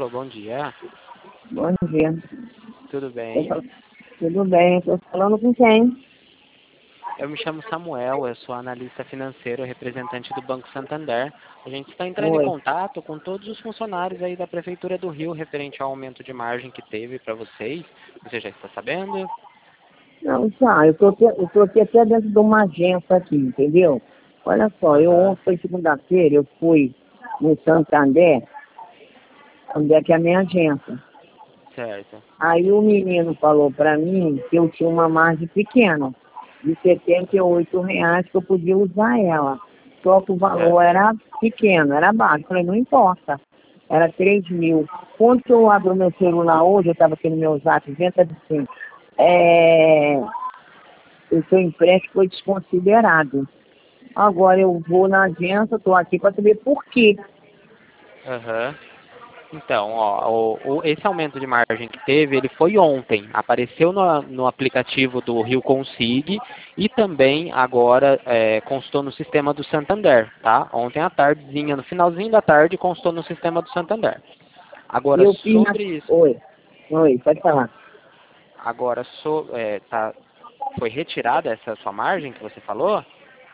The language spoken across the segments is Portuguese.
Alô, bom dia. Bom dia. Tudo bem? Tudo bem, estou falando com quem? Eu me chamo Samuel, eu sou analista financeiro, representante do Banco Santander. A gente está entrando em Oi. contato com todos os funcionários aí da Prefeitura do Rio, referente ao aumento de margem que teve para vocês. Você já está sabendo? Não, já, eu tô aqui até dentro de uma agência aqui, entendeu? Olha só, Aham, ontem, segunda-feira, eu fui no Santander, onde é que é a minha agência. certo. Aí o menino falou para mim que eu tinha uma margem pequena, de R$ 78, que eu podia usar ela. Só que o valor Certo. era pequeno, era baixo. Eu falei, não importa. Era 3 mil. Quando eu abro meu celular hoje, eu estava aqui no meu zap, vendo assim, o seu empréstimo foi desconsiderado. Agora eu vou na agência, estou aqui para saber por quê. Aham. Então, ó, esse aumento de margem que teve, ele foi ontem. Apareceu no aplicativo do Rio Consig e também agora constou no sistema do Santander, tá? Ontem à tardezinha, no finalzinho da tarde, constou no sistema do Santander. E Agora, eu fiz na... sobre isso, Oi, pode falar. agora, foi retirada essa sua margem que você falou?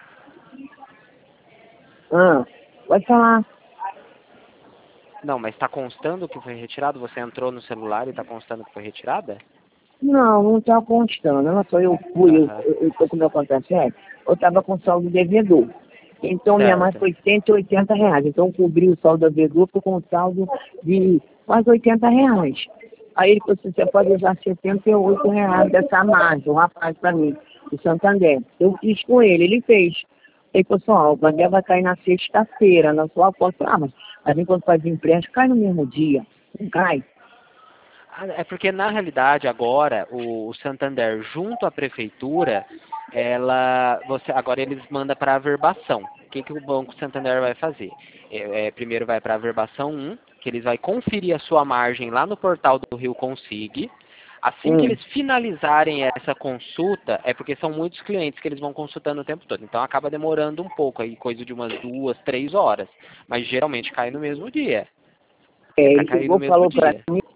Ah, pode falar. Não, mas está constando que foi retirado? Você entrou no celular e está constando que foi retirada? Não está constando. Olha só, eu fui, Aham, eu tô com meu contra-cheque, eu estava com saldo devedor. Então minha margem certo. foi R$ 180. Então cobri o saldo devedor, ficou com um saldo de quase R$ 80. Aí ele falou assim, você pode usar R$ 78 dessa margem, um rapaz para mim, do Santander. Eu fiz com ele, ele fez. Ele falou assim, ó, o Bandeira vai cair na sexta-feira, na sua conta. Ah, mas a gente quando faz empréstimo, cai no mesmo dia. Não cai. É porque, na realidade, agora, o Santander, junto à prefeitura, agora eles mandam para a averbação. O que o Banco Santander vai fazer? Primeiro vai para a averbação 1, que eles vão conferir a sua margem lá no portal do Rio Consig. Assim que Hum. eles finalizarem essa consulta, é porque são muitos clientes que eles vão consultando o tempo todo. Então, acaba demorando um pouco, aí coisa de umas 2, 3 horas. Mas, geralmente, cai no mesmo dia. É para Ele cair no pegou, mesmo falou para dia. mim,